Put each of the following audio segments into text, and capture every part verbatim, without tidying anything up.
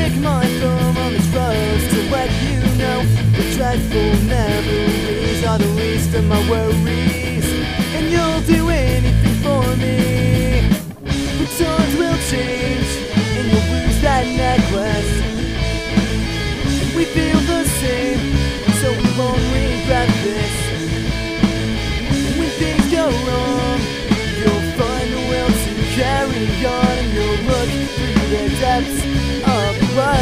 stick my thumb on this rose to let you know the dreadful memories are the least of my worries, and you'll do anything for me. But times will change, and you'll lose that necklace, and we feel the same, so we won't regret this. When things go wrong, you'll find the will to carry on, and you'll look through the depths of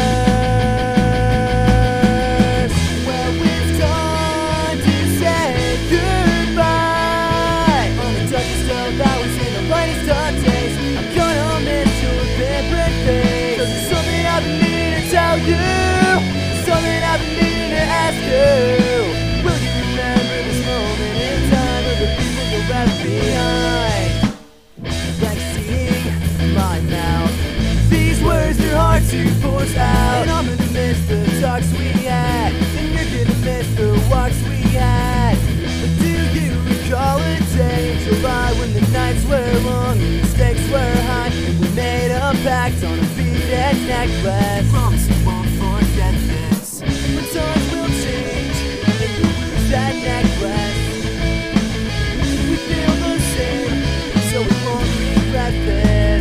glass. Well, it's time to say goodbye. On the darkest of hours in the lightest of days, I'm gonna miss your different face. 'Cause there's something I've been meaning to tell you, something I've been meaning to ask you. Will you remember this moment in time of the people you left behind? Like seeing my mouth, these words are hard to force out, and I'm gonna miss the talks we had, and you're gonna miss the walks we had. But do you recall a day in July when the nights were long and the stakes were high, and we made a pact on a beaded necklace? Promise you won't forget this. But times will change, and you lose that necklace. We feel the same, so we won't regret this.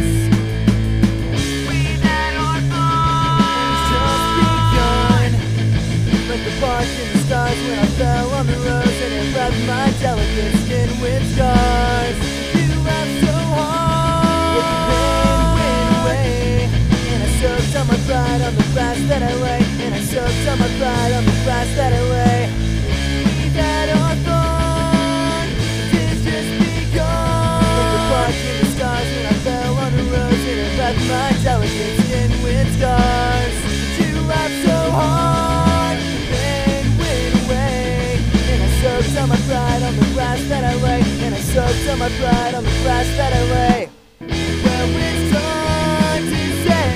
The bark in the stars when I fell on the rose, and it left my delicate skin with scars. You laughed so hard, but the pain went away, and I soaked on my pride on the grass that I lay, and I soaked on my pride on the grass that I lay. We've had our fun, it's just begun. Like the bark in the stars when I fell on the rose, and it left my delicate skin with scars. You laughed so hard, soaked on my pride on the grass that I lay, and I soaked on my pride on the grass that I lay. Well, it's time to say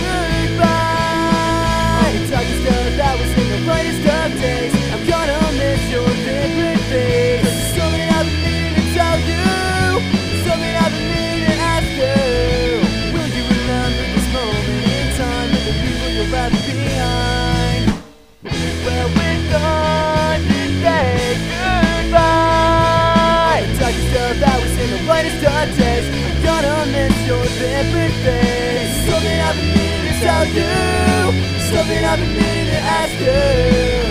goodbye. On the darkest of hours in the brightest of days, I'm gonna miss your different face. 'Cause there's something I've been meaning to tell you, something I've been meaning to ask you. Will you remember this moment in time with the people you left behind? Well, it's time to say goodbye. The darkest of hours in the brightest of days, I'm gonna miss your different face. Something I've been meaning to tell you, something I've been meaning to ask you.